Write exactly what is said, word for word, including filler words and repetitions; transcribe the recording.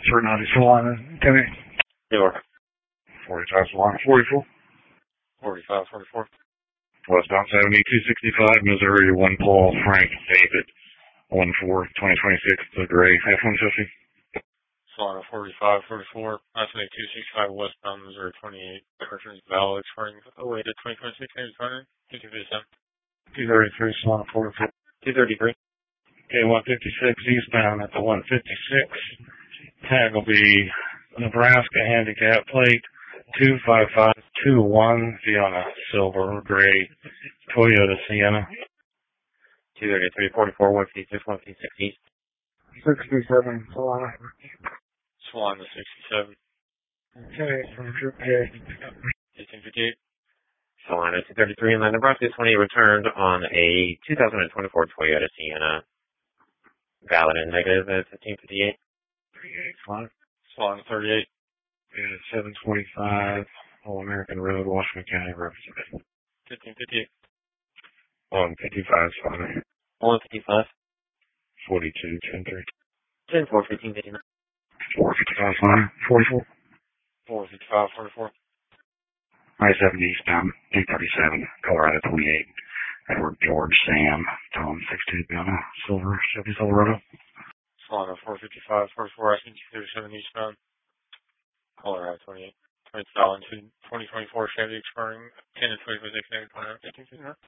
three ninety Solana, ten eight. Door. forty-five Solana, forty-four. forty-five, forty-four. Westbound seventy-two sixty-five, Missouri, one Paul Frank David, one four, twenty twenty-six, the gray F one fifty. Solana forty-five, forty-four. I seventy-two sixty-five westbound Missouri twenty-eight. Returns valid expiring oh eight to twenty twenty-six. Name finance. two thirty-seven. two thirty-three Solana forty-four. two thirty-three. Okay, one fifty-six eastbound at the one fifty-six. Tag will be Nebraska handicap plate two five five two one Fiona silver gray Toyota Sienna. two thirty-three, forty-four, one fifty-six, one fifty-six east. sixty-seven Solana. Solana sixty-seven. Okay, from Trip A. eighteen fifty-eight. Solana two thirty-three, and then Nebraska twenty returned on a two thousand twenty-four Toyota Sienna. Valid and negative at fifteen fifty-eight. thirty-eight Solana. Solana thirty-eight. Yeah, seven twenty-five All American Road, Washington County, represented. fifteen fifty-eight. one fifty-five Solana. one fifty-five. forty-two ten three. ten four, fifteen fifty-nine. four fifty-five Solana. forty-four. four fifty-five, forty-four. I seventy eastbound, eight thirty-seven, Colorado twenty-eight. Edward George Sam, Tom sixty-two Fiona silver Chevy Silverado. Solana four fifty-five, forty-four, I think thirty-seven eastbound. Colorado twenty-eight. twenty twenty-four Chevy expiring ten and twenty-five, eighteen fifty-nine.